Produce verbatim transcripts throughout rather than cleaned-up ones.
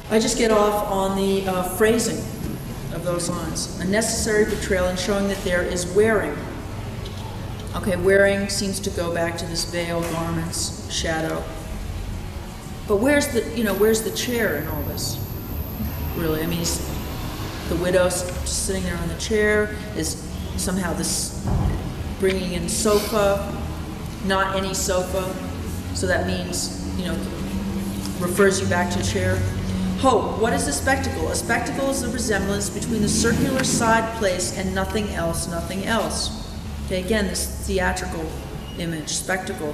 I just get off on the uh, phrasing of those lines. A necessary betrayal in showing that there is wearing. Okay, wearing seems to go back to this veil, garments, shadow. But where's the, you know, where's the chair in all this? Really, I mean, he's, the widow's just sitting there on the chair, is somehow this bringing in sofa, not any sofa, so that means, you know, refers you back to chair. Hope, what is a spectacle? A spectacle is the resemblance between the circular side place and nothing else, nothing else. Okay, again, this theatrical image, spectacle.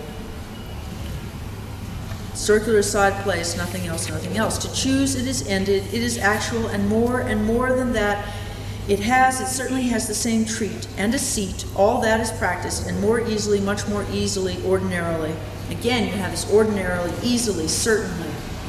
Circular side place, nothing else, nothing else. To choose, it is ended, it is actual, and more and more than that, it has, it certainly has the same treat and a seat. All that is practiced, and more easily, much more easily, ordinarily. Again, you have this ordinarily, easily, certainly.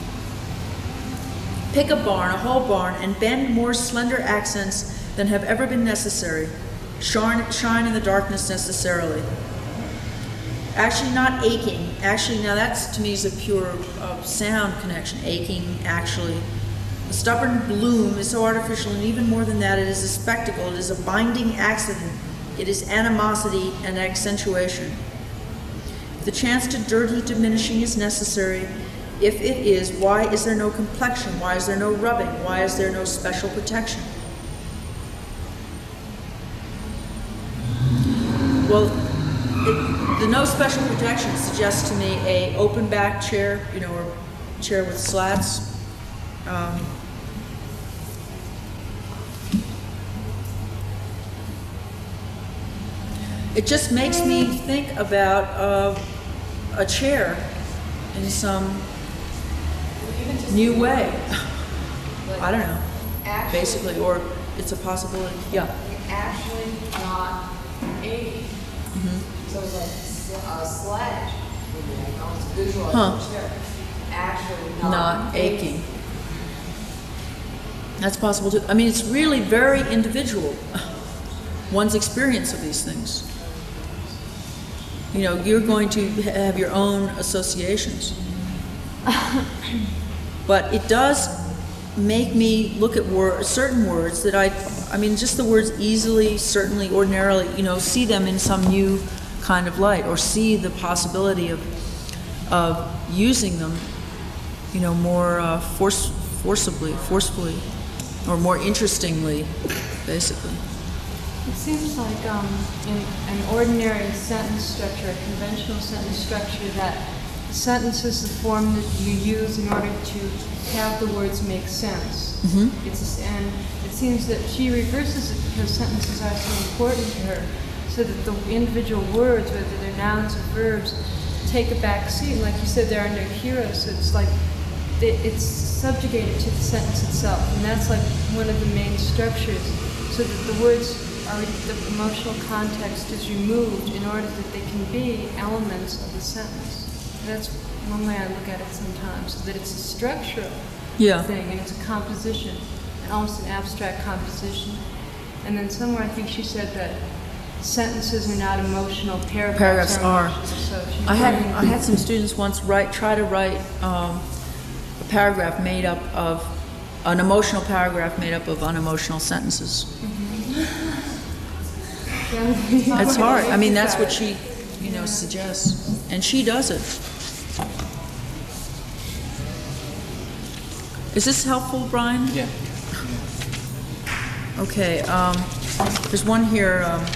Pick a barn, a whole barn, and bend more slender accents than have ever been necessary. Shine, shine in the darkness necessarily. Actually not aching. Actually, now that's to me is a pure uh, sound connection. Aching, actually. A stubborn bloom is so artificial, and even more than that, it is a spectacle. It is a binding accident. It is animosity and accentuation. If the chance to dirty diminishing is necessary, if it is, why is there no complexion? Why is there no rubbing? Why is there no special protection? Well, it, the no special protection suggests to me a open back chair, you know, or chair with slats. Um, it just makes me think about uh, a chair in some new way. I don't know, Actually, basically, or it's a possibility. Yeah. Actually not eighty. Mm-hmm. So it's like a sledge. You know, it's visual. Huh. Chair. Actually not, Not aching. That's possible too. I mean, it's really very individual, one's experience of these things. You know, you're going to have your own associations. But it does make me look at wor- certain words that I, I mean, just the words easily, certainly, ordinarily, you know, see them in some new kind of light, or see the possibility of, of using them, you know, more uh, force, forcibly, forcefully, or more interestingly, basically. It seems like um, in an ordinary sentence structure, a conventional sentence structure, that sentence is the form that you use in order to have the words make sense. Mm-hmm. It's, and it seems that she reverses it because sentences are so important to her, so that the individual words, whether they're nouns or verbs, take a back seat. Like you said, there are no heroes, so it's like they, it's subjugated to the sentence itself, and that's like one of the main structures, so that the words are, the emotional context is removed in order that they can be elements of the sentence. That's one way I look at it sometimes, so that it's a structural Yeah. thing, and it's a composition, and almost an abstract composition. And then somewhere I think she said that sentences are not emotional, paragraphs, Paragraphs are. emotional. So she's I had bringing- I had some students once write try to write um, a paragraph made up of an emotional paragraph made up of unemotional sentences. It's hard. I mean, that's what she, you know, suggests, and she does it. Is this helpful, Brian? Yeah. Okay. Um, there's one here. Um,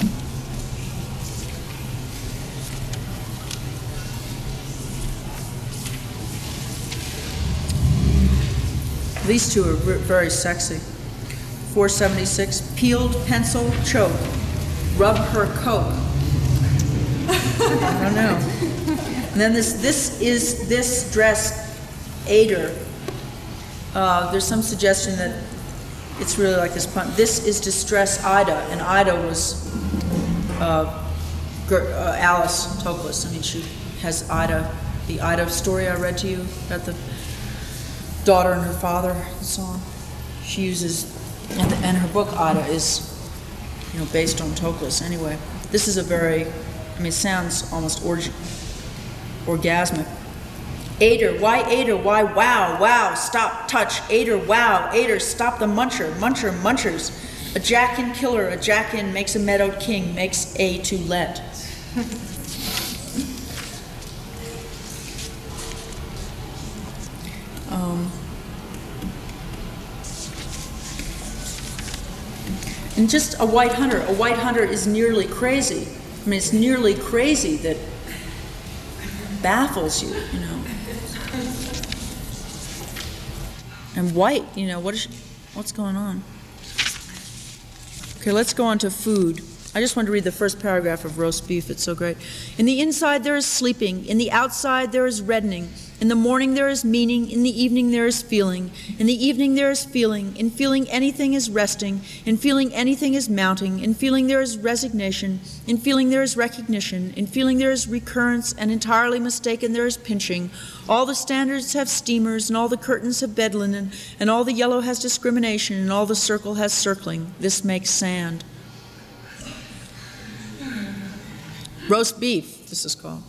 These two are ver- very sexy. four seventy-six, peeled pencil choke. Rub her coke. I don't know. And then this, this is, this dress, Ader. Uh, there's some suggestion that it's really like this pun. This is distress Ida, and Ida was uh, Ger- uh, Alice Toklas. I mean, she has Ida, the Ida story I read to you about the daughter and her father and so on. She uses, and, and her book Ida is, you know, based on Toklas anyway. This is a very, I mean, it sounds almost org- orgasmic. Aider, why aider, why wow, wow, stop, touch, aider, wow, aider, stop the muncher, muncher, munchers. A jack-in killer, a jack-in makes a meadowed king, makes a to let. um, and just a white hunter, a white hunter is nearly crazy. I mean, it's nearly crazy that baffles you, you know. And white, you know, what is, what's going on? Okay, let's go on to food. I just wanted to read the first paragraph of roast beef. It's so great. In the inside there is sleeping. In the outside there is reddening. In the morning there is meaning. In the evening there is feeling. In the evening there is feeling. In feeling anything is resting. In feeling anything is mounting. In feeling there is resignation. In feeling there is recognition. In feeling there is recurrence, and entirely mistaken there is pinching. All the standards have steamers, and all the curtains have bed linen, and all the yellow has discrimination, and all the circle has circling. This makes sand. Roast beef, this is called.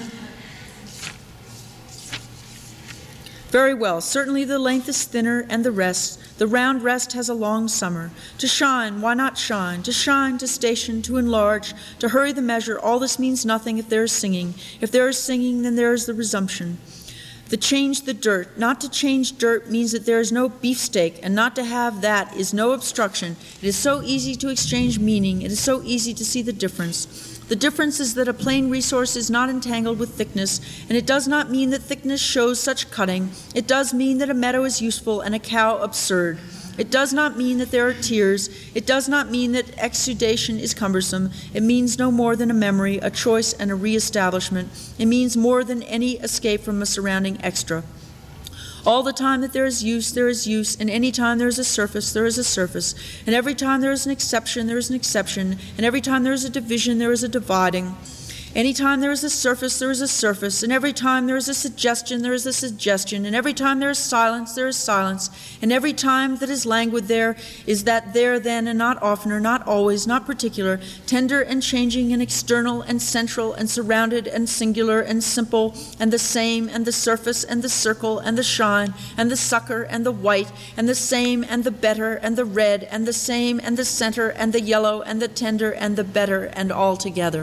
Very well, certainly the length is thinner and the rest. The round rest has a long summer. To shine, why not shine? To shine, to station, to enlarge, to hurry the measure, all this means nothing if there is singing. If there is singing, then there is the resumption. The change the dirt. Not to change dirt means that there is no beefsteak, and not to have that is no obstruction. It is so easy to exchange meaning. It is so easy to see the difference. The difference is that a plain resource is not entangled with thickness, and it does not mean that thickness shows such cutting. It does mean that a meadow is useful and a cow absurd. It does not mean that there are tears. It does not mean that exudation is cumbersome. It means no more than a memory, a choice, and a reestablishment. It means more than any escape from a surrounding extra. All the time that there is use, there is use, and any time there is a surface, there is a surface, and every time there is an exception, there is an exception, and every time there is a division, there is a dividing. Any time there is a surface, there is a surface, and every time there is a suggestion, there is a suggestion, and every time there is silence, there is silence, and every time that is languid there is that there then, and not oftener, not always, not particular, tender and changing and external and central and surrounded and singular and simple and the same and the surface and the circle and the shine and the sucker and the white and the same and the better and the red and the same and the center and the yellow and the tender and the better and all together.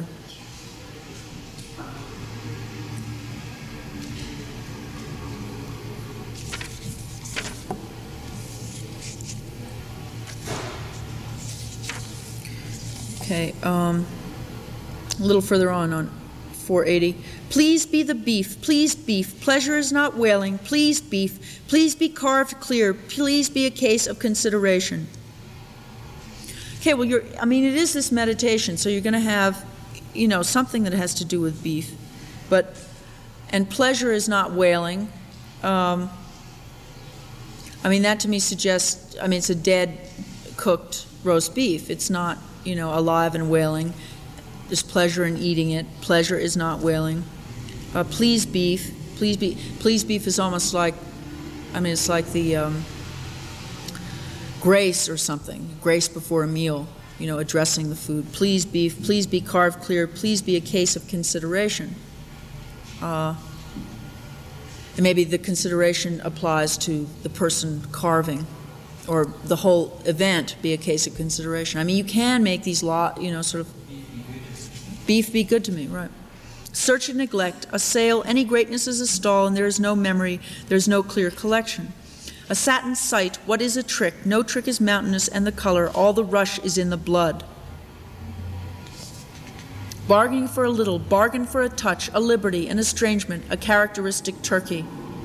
Okay, um, a little further on, on four eighty. Please be the beef, please beef, pleasure is not wailing, please beef, please be carved clear, please be a case of consideration. Okay, well, you're, I mean, it is this meditation, so you're going to have, you know, something that has to do with beef, but, and pleasure is not wailing. Um, I mean, that to me suggests, I mean, it's a dead, cooked roast beef. It's not, you know, alive and wailing. There's pleasure in eating it. Pleasure is not wailing. Uh, please beef. Please be. Please beef is almost like, I mean, it's like the um, grace or something. Grace before a meal. You know, addressing the food. Please beef. Please be carved clear. Please be a case of consideration. Uh, and maybe the consideration applies to the person carving, or the whole event be a case of consideration. I mean, you can make these lot, you know, sort of, beef be good to me, right. Search and neglect, assail, any greatness is a stall, and there is no memory, there is no clear collection. A satin sight, what is a trick? No trick is mountainous, and the color, all the rush is in the blood. Bargaining for a little, bargain for a touch, a liberty, an estrangement, a characteristic turkey.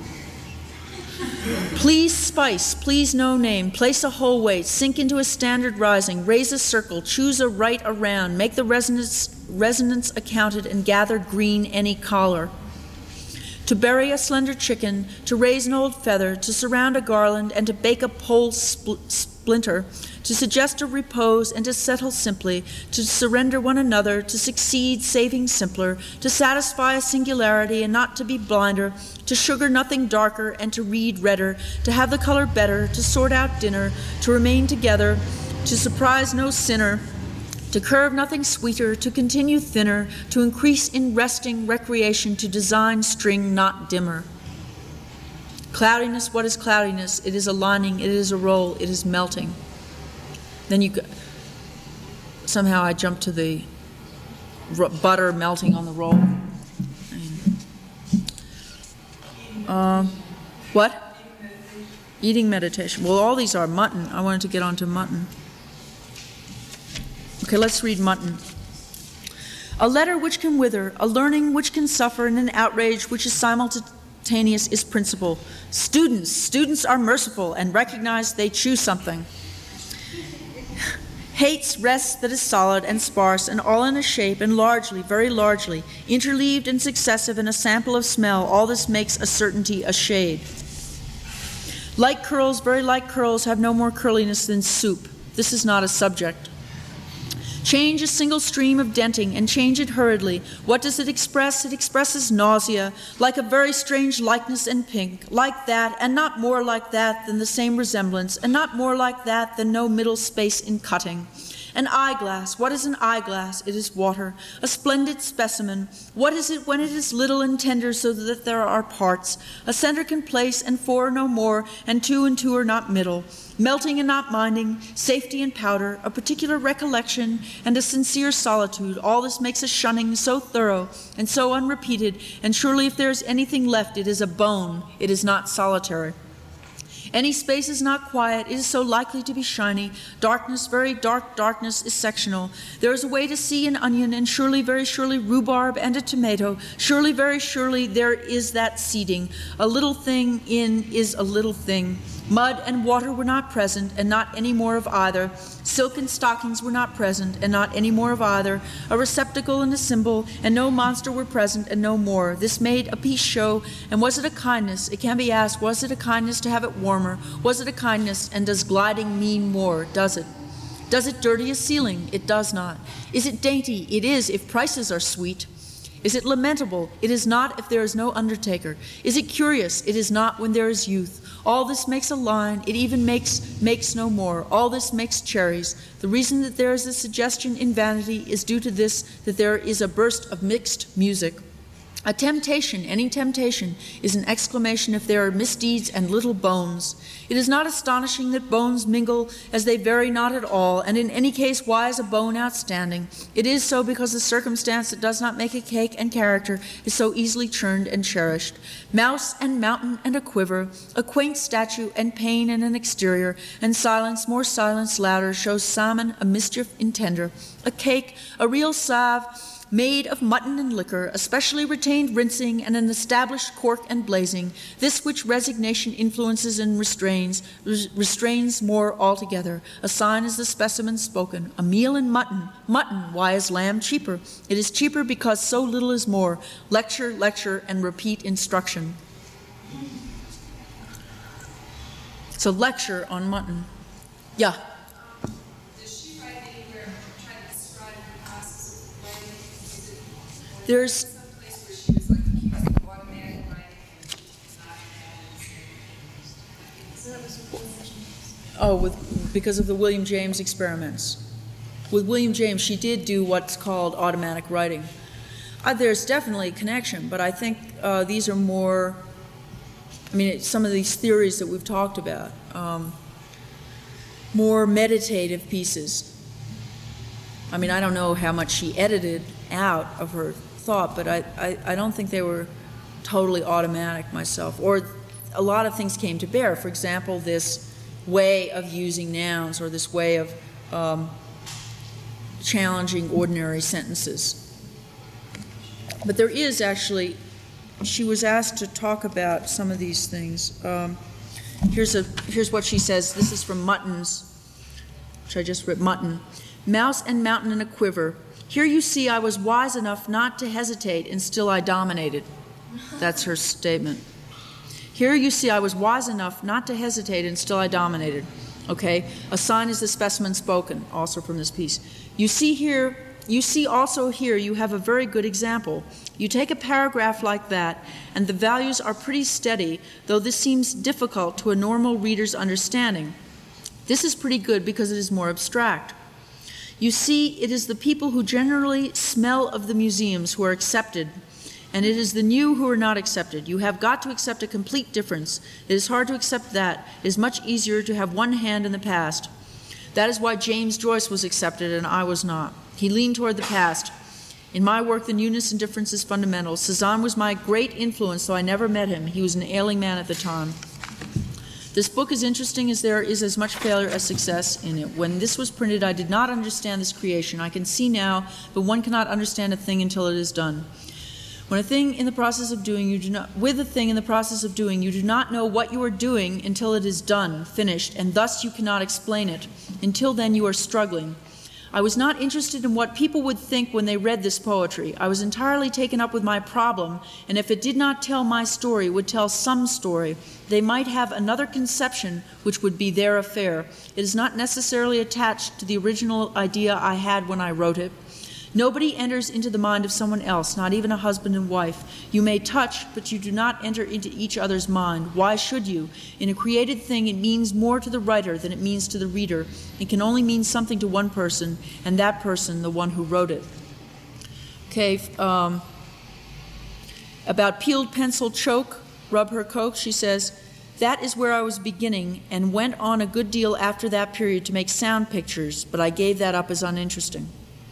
Please spice, please no name, place a whole weight, sink into a standard rising, raise a circle, choose a right around, make the resonance, resonance accounted, and gather green any collar. To bury a slender chicken, to raise an old feather, to surround a garland, and to bake a pole spl- splinter, to suggest a repose, and to settle simply, to surrender one another, to succeed saving simpler, to satisfy a singularity and not to be blinder, to sugar nothing darker and to read redder, to have the color better, to sort out dinner, to remain together, to surprise no sinner, to curve nothing sweeter, to continue thinner, to increase in resting recreation, to design string not dimmer. Cloudiness, what is cloudiness? It is a lining, it is a roll, it is melting. Then you go, somehow I jumped to the r- butter melting on the roll. Um, what? Eating meditation. Well, all these are mutton. I wanted to get onto mutton. Okay, let's read mutton. A letter which can wither, a learning which can suffer, and an outrage which is simultaneous is principle. Students, students are merciful and recognize they choose something. Hates rest that is solid and sparse and all in a shape and largely, very largely, interleaved and successive in a sample of smell, all this makes a certainty a shade. Like curls, very like curls, have no more curliness than soup. This is not a subject. Change a single stream of denting and change it hurriedly. What does it express? It expresses nausea, like a very strange likeness in pink, like that, and not more like that than the same resemblance, and not more like that than no middle space in cutting. An eyeglass. What is an eyeglass? It is water, a splendid specimen. What is it when it is little and tender so that there are parts? A center can place, and four no more, and two and two are not middle. Melting and not minding, safety and powder, a particular recollection, and a sincere solitude. All this makes a shunning so thorough and so unrepeated, and surely if there is anything left, it is a bone. It is not solitary. Any space is not quiet, it is so likely to be shiny. Darkness, very dark darkness, is sectional. There is a way to see an onion, and surely, very surely, rhubarb and a tomato. Surely, very surely, there is that seeding. A little thing in is a little thing. Mud and water were not present, and not any more of either. Silk and stockings were not present, and not any more of either. A receptacle and a symbol, and no monster were present, and no more. This made a piece show, and was it a kindness? It can be asked, was it a kindness to have it warmer? Was it a kindness, and does gliding mean more? Does it? Does it dirty a ceiling? It does not. Is it dainty? It is, if prices are sweet. Is it lamentable? It is not if there is no undertaker. Is it curious? It is not when there is youth. All this makes a line. It even makes makes no more. All this makes cherries. The reason that there is a suggestion in vanity is due to this, that there is a burst of mixed music. A temptation, any temptation, is an exclamation if there are misdeeds and little bones. It is not astonishing that bones mingle, as they vary not at all, and in any case, why is a bone outstanding? It is so because the circumstance that does not make a cake and character is so easily churned and cherished. Mouse and mountain and a quiver, a quaint statue and pain and an exterior, and silence, more silence louder, shows salmon a mischief intender. A cake, a real salve, made of mutton and liquor, a specially retained rinsing, and an established cork and blazing, this which resignation influences and restrains, res- restrains more altogether. A sign is the specimen spoken. A meal in mutton. Mutton, why is lamb cheaper? It is cheaper because so little is more. Lecture, lecture, and repeat instruction. So lecture on mutton. Yeah. There's Some place where she was like accused of automatic writing and not oh, with because of the William James experiments. With William James, she did do what's called automatic writing. Uh, there's definitely a connection, but I think uh, these are more. I mean, it, some of these theories that we've talked about, um, more meditative pieces. I mean, I don't know how much she edited out of her thought, but I, I, I don't think they were totally automatic myself. Or a lot of things came to bear. For example, this way of using nouns, or this way of um, challenging ordinary sentences. But there is actually, she was asked to talk about some of these things. Um, here's a here's what she says. This is from Mutton's, which I just read. Mutton. Mouse and mountain in a quiver. Here you see I was wise enough not to hesitate, and still I dominated. That's her statement. Here you see I was wise enough not to hesitate, and still I dominated. Okay? A sign is the specimen spoken, also from this piece. You see here, you see also here you have a very good example. You take a paragraph like that, and the values are pretty steady, though this seems difficult to a normal reader's understanding. This is pretty good because it is more abstract. You see, it is the people who generally smell of the museums who are accepted, And it is the new who are not accepted. You have got to accept a complete difference. It is hard to accept that. It is much easier to have one hand in the past. That is why James Joyce was accepted and I was not. He leaned toward the past. In my work, the newness and difference is fundamental. Cezanne was my great influence, though I never met him. He was an ailing man at the time. This book is interesting as there is as much failure as success in it. When this was printed, I did not understand this creation. I can see now, but one cannot understand a thing until it is done. When a thing in the process of doing, you do not, with a thing in the process of doing, you do not know what you are doing until it is done, finished, and thus you cannot explain it. Until then, you are struggling. I was not interested in what people would think when they read this poetry. I was entirely taken up with my problem, and if it did not tell my story, would tell some story. They might have another conception, which would be their affair. It is not necessarily attached to the original idea I had when I wrote it. Nobody enters into the mind of someone else, not even a husband and wife. You may touch, but you do not enter into each other's mind. Why should you? In a created thing, it means more to the writer than it means to the reader. It can only mean something to one person, and that person, the one who wrote it. Okay, um, about peeled pencil choke, rub her coke, she says, that is where I was beginning and went on a good deal after that period to make sound pictures, but I gave that up as uninteresting.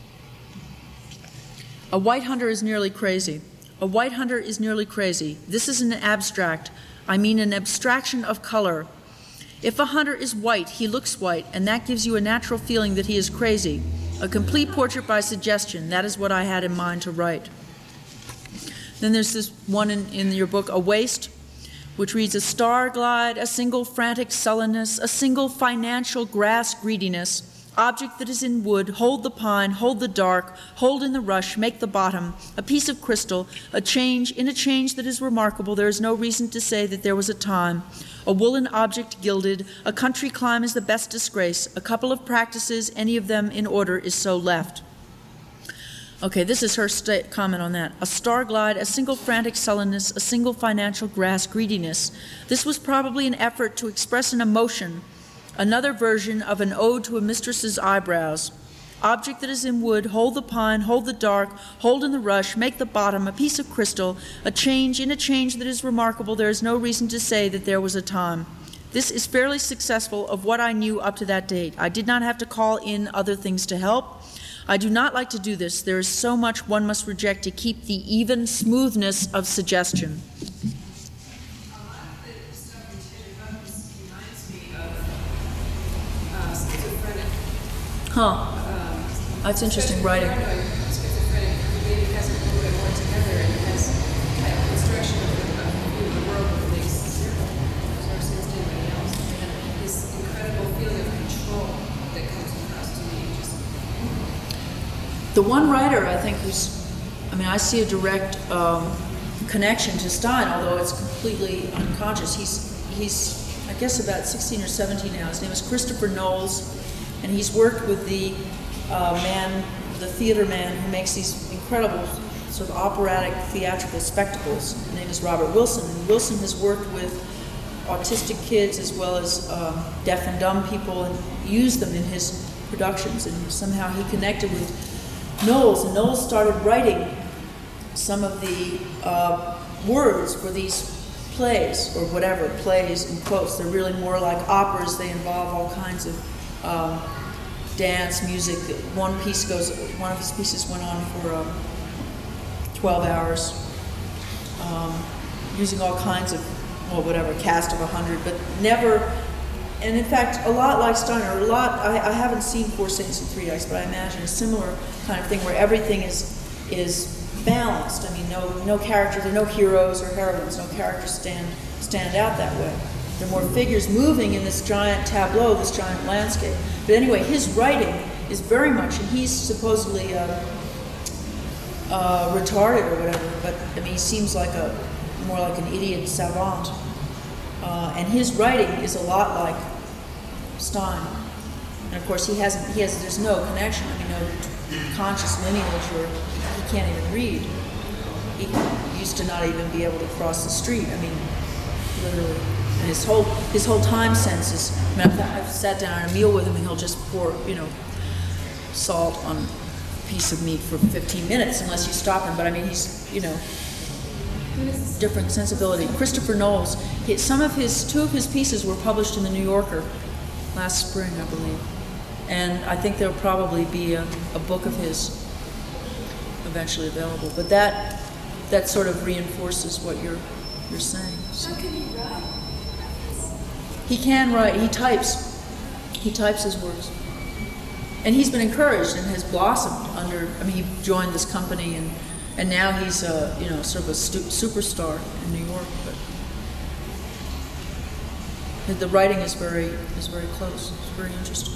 A white hunter is nearly crazy. A white hunter is nearly crazy. This is an abstract. I mean an abstraction of color. If a hunter is white, he looks white, and that gives you a natural feeling that he is crazy. A complete portrait by suggestion. That is what I had in mind to write. Then there's this one in, in your book, A Waste, which reads, a star glide, a single frantic sullenness, a single financial grass greediness, object that is in wood, hold the pine, hold the dark, hold in the rush, make the bottom, a piece of crystal, a change, in a change that is remarkable, there is no reason to say that there was a time, a woolen object gilded, a country climb is the best disgrace, a couple of practices, any of them in order, is so left. Okay, this is her sta- comment on that. A star glide, a single frantic sullenness, a single financial grass greediness. This was probably an effort to express an emotion, another version of an ode to a mistress's eyebrows. Object that is in wood, hold the pine, hold the dark, hold in the rush, make the bottom, a piece of crystal, a change, in a change that is remarkable, there is no reason to say that there was a time. This is fairly successful of what I knew up to that date. I did not have to call in other things to help. I do not like to do this. There is so much one must reject to keep the even smoothness of suggestion. Huh. Um, That's interesting writing. Schizophrenic maybe has a little bit more together and has kind of construction of the, of the world that makes zero versus anybody else. And this incredible feeling of control that comes across to me. Just The one writer, I think, who's, I mean, I see a direct um, connection to Stein, although it's completely unconscious. He's, he's, I guess, about sixteen or seventeen now. His name is Christopher Knowles. And he's worked with the uh, man, the theater man, who makes these incredible sort of operatic theatrical spectacles. His name is Robert Wilson. And Wilson has worked with autistic kids as well as um, deaf and dumb people and used them in his productions. And somehow he connected with Knowles. And Knowles started writing some of the uh, words for these plays, or whatever, plays in quotes. They're really more like operas. They involve all kinds of Um, dance, music. One piece goes, one of his pieces went on for um, twelve hours, um, using all kinds of, well, whatever, cast of a hundred, but never, and in fact, a lot like Steiner, a lot, I, I haven't seen Four Saints and Three Acts, but I imagine a similar kind of thing where everything is is balanced. I mean, no no characters, there are no heroes or heroines, no characters stand stand out that way. There are more figures moving in this giant tableau, this giant landscape. But anyway, his writing is very much, and he's supposedly uh, uh, retarded or whatever, but I mean, he seems like a more like an idiot savant. Uh, and his writing is a lot like Stein. And of course, he hasn't. He has. There's no connection. I mean, no conscious lineage, or he can't even read. He used to not even be able to cross the street. I mean, literally. And his whole his whole time sense is, I mean, I've, I've sat down at a meal with him and he'll just pour, you know, salt on a piece of meat for fifteen minutes unless you stop him. But I mean, he's, you know, different sensibility. Christopher Knowles, he, some of his, two of his pieces were published in the New Yorker last spring, I believe. And I think there'll probably be a, a book of his eventually available. But that that sort of reinforces what you're you're saying. So. How can he write? He can write. He types. He types his works. And he's been encouraged and has blossomed under. I mean, he joined this company and and now he's a you know sort of a stu- superstar in New York. But the writing is very is very close. It's very interesting.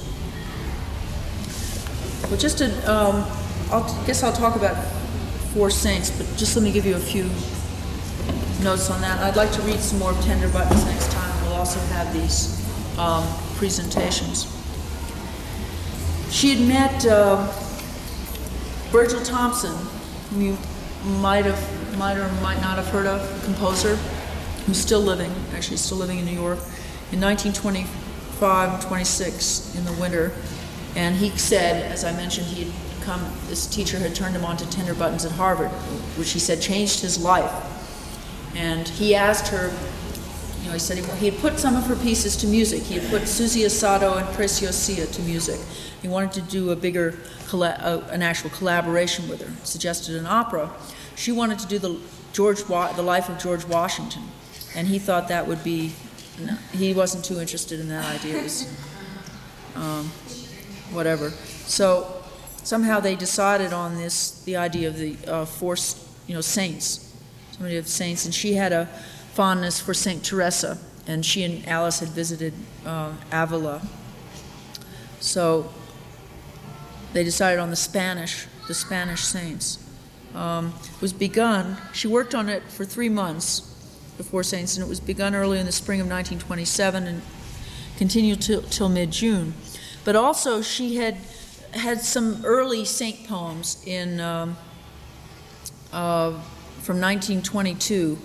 Well, just to, um, I'll guess I'll talk about Four Saints, but just let me give you a few notes on that. I'd like to read some more of Tender Buttons next time. We'll also have these um, presentations. She had met uh, Virgil Thompson, whom you might have, might or might not have heard of, a composer who's still living, actually still living in New York, in nineteen twenty-five and twenty-six in the winter. And he said, as I mentioned, he had come, this teacher had turned him on to Tender Buttons at Harvard, which he said changed his life. And he asked her, you know, he said he, he had put some of her pieces to music. He had put Susie Asado and Preciosia to music. He wanted to do a bigger, colla- uh, an actual collaboration with her, suggested an opera. She wanted to do the George, Wa- the life of George Washington. And he thought that would be, no, he wasn't too interested in that idea. It was, um, whatever. So somehow they decided on this, the idea of the uh, four, you know, saints, somebody of saints, and she had a fondness for Saint Teresa, and she and Alice had visited uh, Avila. So they decided on the Spanish, the Spanish saints. Um, it was begun, she worked on it for three months, the Four Saints, and it was begun early in the spring of nineteen twenty-seven and continued till, till mid-June. But also she had had some early saint poems in um, uh, from nineteen twenty-two,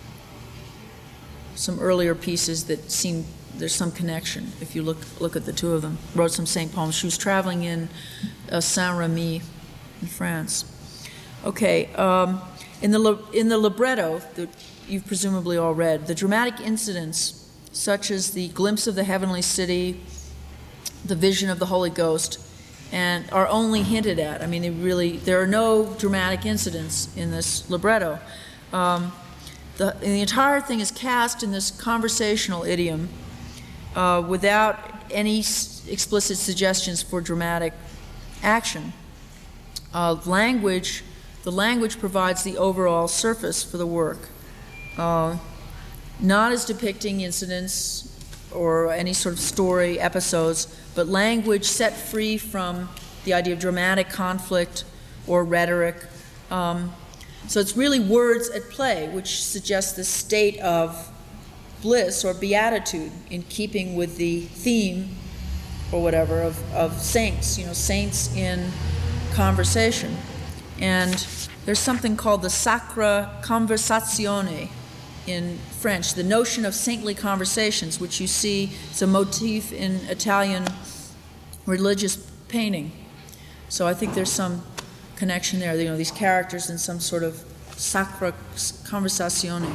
some earlier pieces that seem there's some connection if you look look at the two of them. Wrote some saint poems. She was traveling in uh, Saint-Remy in France. Okay, um, in the in the libretto that you've presumably all read, the dramatic incidents such as the glimpse of the heavenly city, the vision of the Holy Ghost, and are only hinted at. I mean, they really, there are no dramatic incidents in this libretto. Um, the, the entire thing is cast in this conversational idiom uh, without any s- explicit suggestions for dramatic action. Uh, language, the language provides the overall surface for the work, uh, not as depicting incidents or any sort of story, episodes, but language set free from the idea of dramatic conflict or rhetoric. Um, so it's really words at play, which suggests the state of bliss or beatitude in keeping with the theme or whatever of, of saints, you know, saints in conversation. And there's something called the Sacra Conversazione in French, the notion of saintly conversations, which you see, it's a motif in Italian religious painting. So I think there's some connection there, you know, these characters in some sort of sacra conversazione.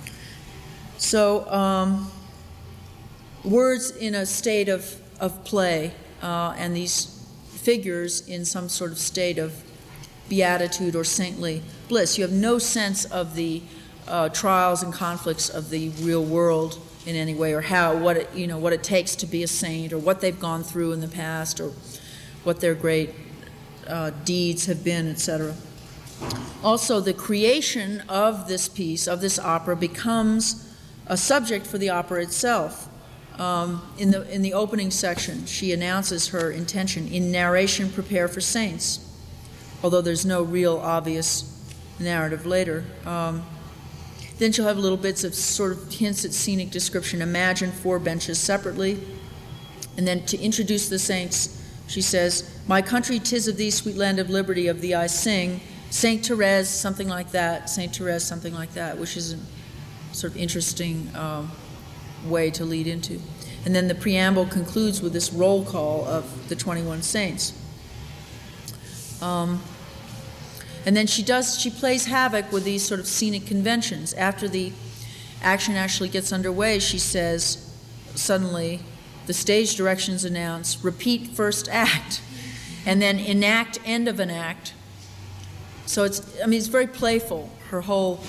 So um, words in a state of, of play uh, and these figures in some sort of state of beatitude or saintly bliss. You have no sense of the Uh, trials and conflicts of the real world in any way, or how what it, you know what it takes to be a saint, or what they've gone through in the past, or what their great uh, deeds have been, et cetera. Also, the creation of this piece, of this opera, becomes a subject for the opera itself. Um, in the in the opening section, she announces her intention: in narration, prepare for saints. Although there's no real obvious narrative later. Um, Then she'll have little bits of sort of hints at scenic description. Imagine four benches separately. And then to introduce the saints, she says, my country, 'tis of thee, sweet land of liberty, of thee I sing. Saint Therese, something like that. Saint Therese, something like that, which is a sort of interesting um, way to lead into. And then the preamble concludes with this roll call of the twenty-one saints. Um, And then she does, she plays havoc with these sort of scenic conventions. After the action actually gets underway, she says, suddenly, the stage directions announce, repeat first act, and then enact end of an act. So it's, I mean, it's very playful, her whole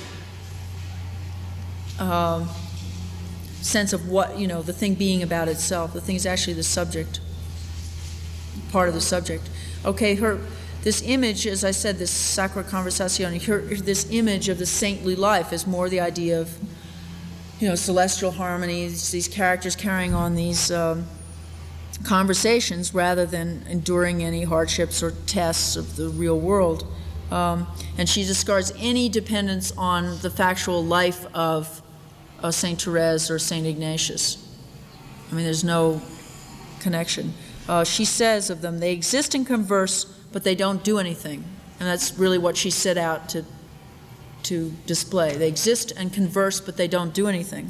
um, sense of what, you know, the thing being about itself. The thing is actually the subject, part of the subject. Okay, her, this image, as I said, this Sacra Conversazione, her, this image of the saintly life is more the idea of, you know, celestial harmonies, these characters carrying on these um, conversations rather than enduring any hardships or tests of the real world. Um, and she discards any dependence on the factual life of uh, Saint Therese or Saint Ignatius. I mean, there's no connection. Uh, she says of them, they exist and converse, but they don't do anything. And that's really what she set out to, to display. They exist and converse, but they don't do anything.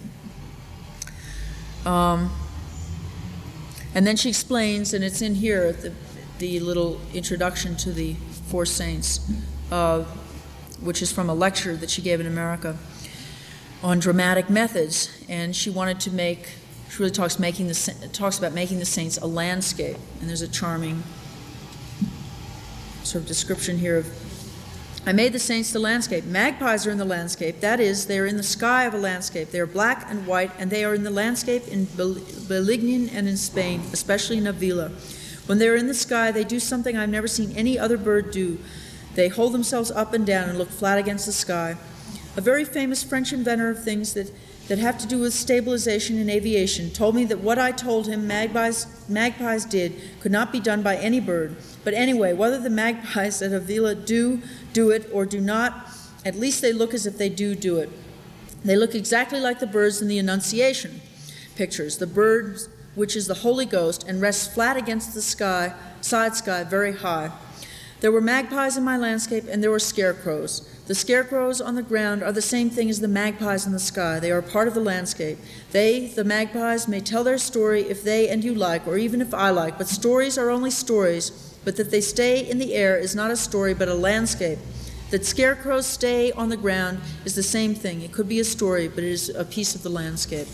Um, and then she explains, and it's in here, the, the little introduction to the Four Saints, uh, which is from a lecture that she gave in America on dramatic methods. And she wanted to make, she really talks, making the, talks about making the saints a landscape. And there's a charming sort of description here of, I made the saints the landscape. Magpies are in the landscape. That is, they are in the sky of a landscape. They are black and white, and they are in the landscape in Belignin and in Spain, especially in Avila. When they are in the sky, they do something I've never seen any other bird do. They hold themselves up and down and look flat against the sky. A very famous French inventor of things that, that have to do with stabilization in aviation told me that what I told him magpies, magpies did could not be done by any bird. But anyway, whether the magpies at Avila do do it or do not, at least they look as if they do do it. They look exactly like the birds in the Annunciation pictures, the bird which is the Holy Ghost and rests flat against the sky, side sky, very high. There were magpies in my landscape, and there were scarecrows. The scarecrows on the ground are the same thing as the magpies in the sky. They are part of the landscape. They, the magpies, may tell their story if they and you like, or even if I like, but stories are only stories. But that they stay in the air is not a story, but a landscape. That scarecrows stay on the ground is the same thing. It could be a story, but it is a piece of the landscape.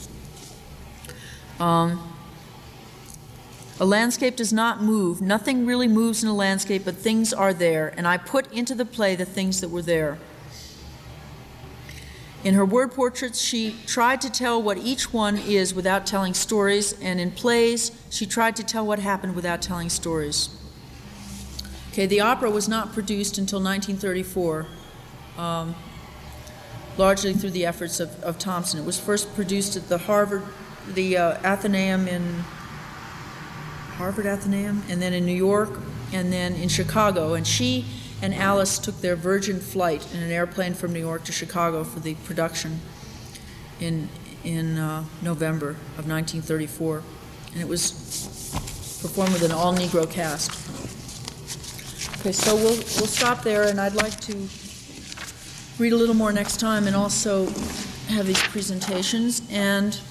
Um, a landscape does not move. Nothing really moves in a landscape, but things are there, and I put into the play the things that were there. In her word portraits, she tried to tell what each one is without telling stories, and in plays, she tried to tell what happened without telling stories. Okay, the opera was not produced until nineteen thirty-four, um, largely through the efforts of, of Thompson. It was first produced at the Harvard, the uh, Athenaeum in, Harvard Athenaeum, and then in New York, and then in Chicago. And she and Alice took their virgin flight in an airplane from New York to Chicago for the production in, in uh, November of nineteen thirty-four. And it was performed with an all-Negro cast. Okay, so we'll, we'll stop there, and I'd like to read a little more next time and also have these presentations. And